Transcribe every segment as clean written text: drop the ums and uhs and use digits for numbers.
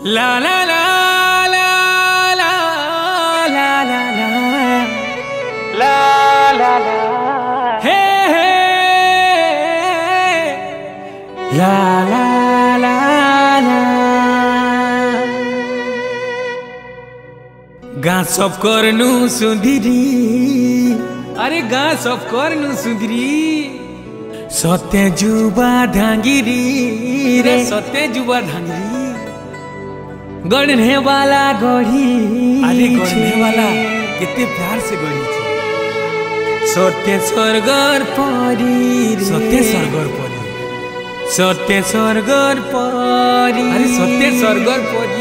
La la la la la la la la la la la hey hey la la la la गा सब करनु सुंदरी अरे गा सब करनु सुंदरी सत्य जुबा धांगिरी रे सत्य जुबा धांगिरी गढ़ने वाला गढ़ी अरे गढ़ने वाला कितने प्यार से गढ़ी थी सत्य स्वर्गर परी सत्य स्वर्गर परी सत्य स्वर्गर परी अरे सत्य स्वर्गर परी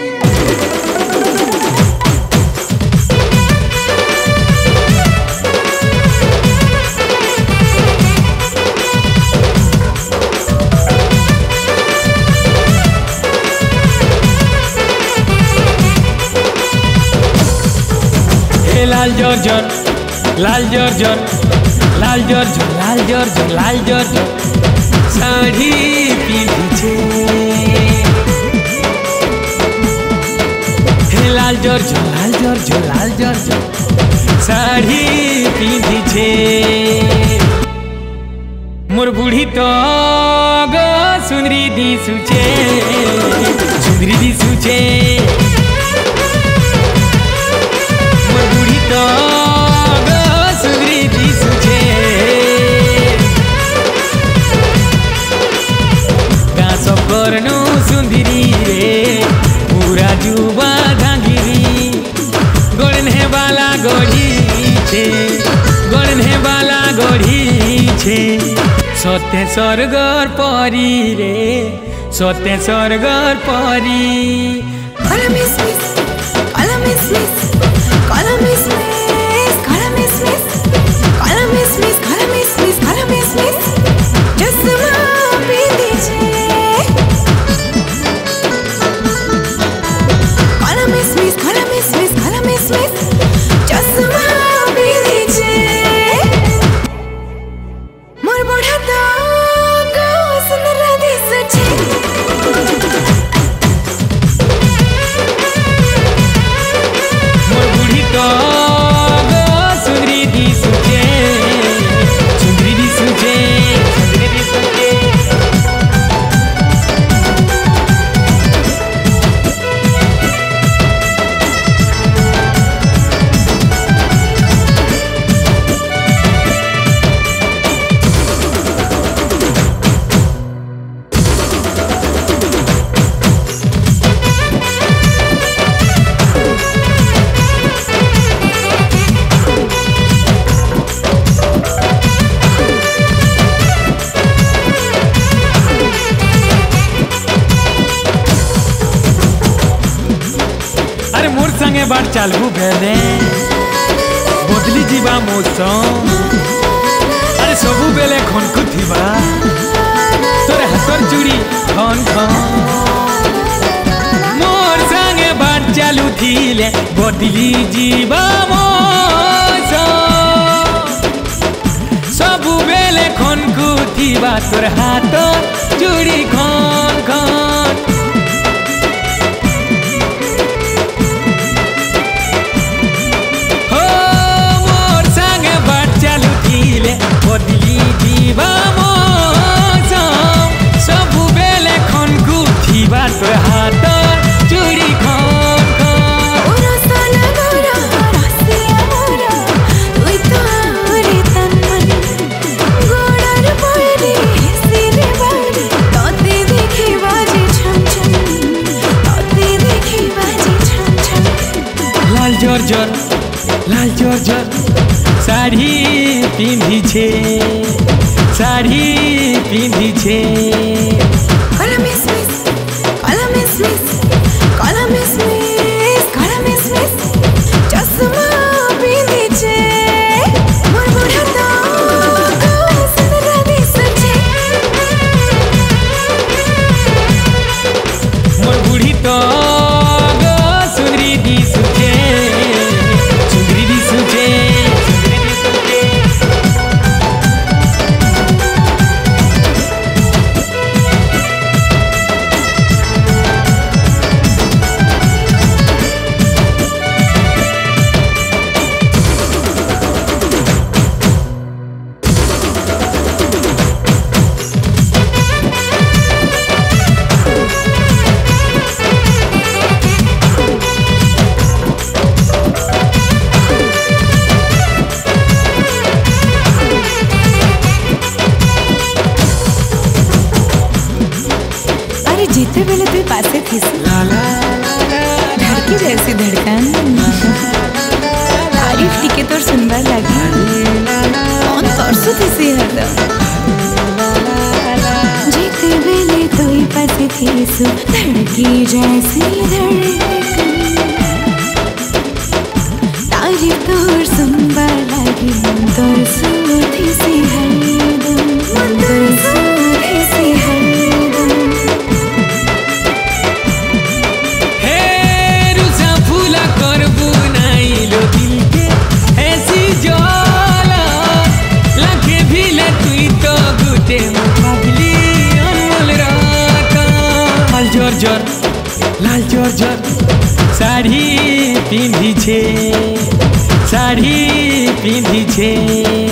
लाल जर्जर लाल जर्जर लाल जर्जर लाल जर्जर लाल जर्जर साड़ी पिंधिछे हे लाल जर्जर लाल जर्जर लाल जर्जर साड़ी पिंधिछे मोर बुढ़ी तो गो सुंदरी दिसुचे सुंदरी दिसुचे करनु सुंदरी रे पूरा जुबा धांगिरी गढ़ने वाला गढ़ी छे गढ़ने वाला गढ़ी छे सत्य स्वर्गर परी रे सत्य स्वर्गर परी संगे बार चालू बेले बदली जीवा मौसम अरे सबू बेले खनकु थीबा तोरे हाथर चूड़ी खन खन मोर संगे बार चालू थीले बदली जीवा मौसम सबू बेले खनकु थीबा तोरे हाथर चूड़ी खन खन बदली जीवा मौसम सबू बेले खनकु थीबा तोर हाथ चूड़ी खन लाल जर्जर लाल जर्जर साड़ी पिंधिछे साड़ी पिंधिछे मोर बुढ़ी तो गो सुंदरी दिसुचे सुंदरी दिसुचे थी धड़की जैसी धड़कन तारीफ टिके तोर सुनबार लगी कौन तरसु थी हरदम जीते बेले तोई पासे थी सु धड़की जैसी धड़कन तारीफ तोर सुनबार लगी तरसु थी हरदम तरसु थी हरदम लाल जर साड़ी पिंधी छे